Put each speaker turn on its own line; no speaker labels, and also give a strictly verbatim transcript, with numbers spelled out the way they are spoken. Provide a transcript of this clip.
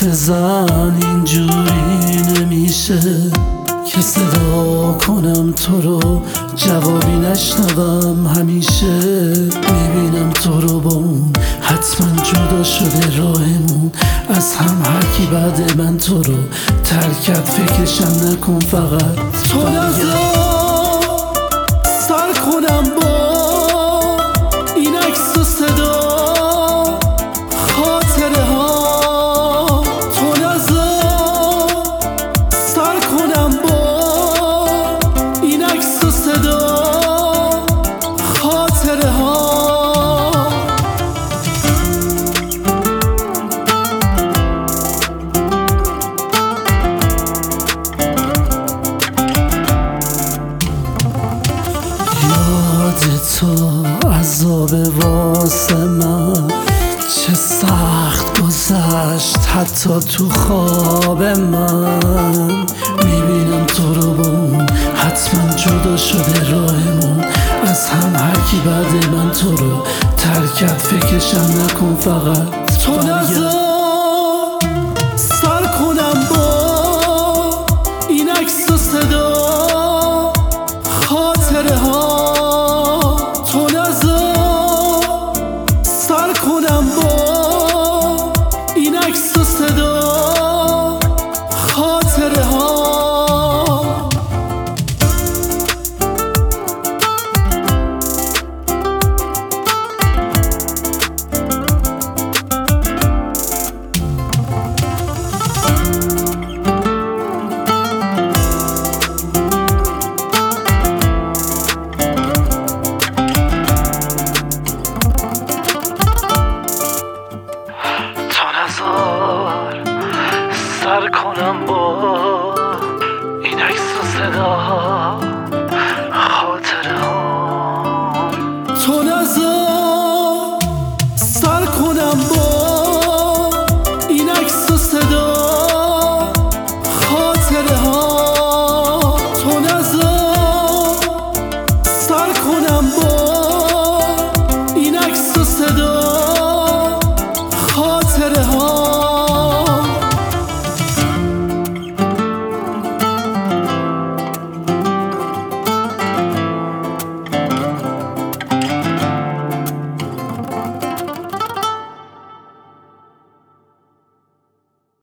زن اینجوری نمیشه که صدا کنم تو رو جوابی نشنوم. همیشه میبینم تو رو با اون، حتما جدا شده راهمون از هم. هرکی بعد من تو رو ترکت فکرشم نکن، فقط تو نذار سر کنم با این عکس و صدا خاطره ها. تو نذار سر کنم با این عکس و صدا خاطره ها. تو عذاب واسه من چه سخت گذشت، حتی تو خواب من میبینم تو رو با اون، حتما جدا شده راهمون از هم. هرکی بعد من تو رو ترکت فکرشم نکن، فقط تو نذار سر کنم با این عکس و صدا خاطره ها. این عکس و صدا خاطره ها. سر کنم با این عکس و صدا